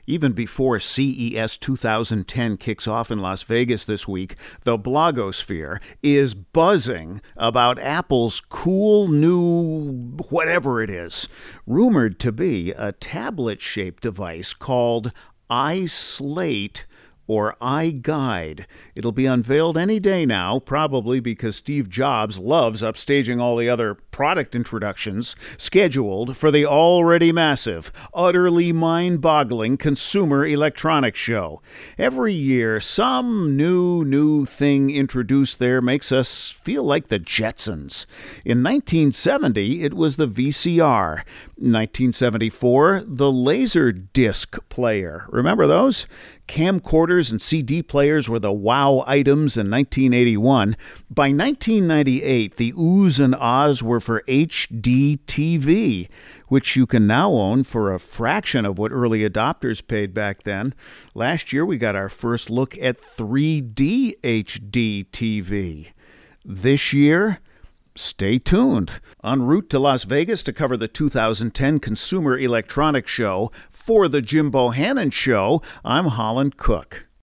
Even before CES 2010 kicks off in Las Vegas this week, the blogosphere is buzzing about Apple's cool new whatever it is, rumored to be a tablet-shaped device called iSlate or iGuide. It'll be unveiled any day now, probably because Steve Jobs loves upstaging all the other product introductions scheduled for the already massive, utterly mind-boggling Consumer Electronics Show. Every year, some new thing introduced there makes us feel like the Jetsons. In 1970, it was the VCR. 1974, the Laserdisc player. Remember those? Camcorders and CD players were the wow items in 1981. By 1998, the oohs and ahs were for HD TV, which you can now own for a fraction of what early adopters paid back then. Last year, we got our first look at 3D HD TV. This year, stay tuned. En route to Las Vegas to cover the 2010 Consumer Electronics Show for the Jim Bohannon Show, I'm Holland Cook.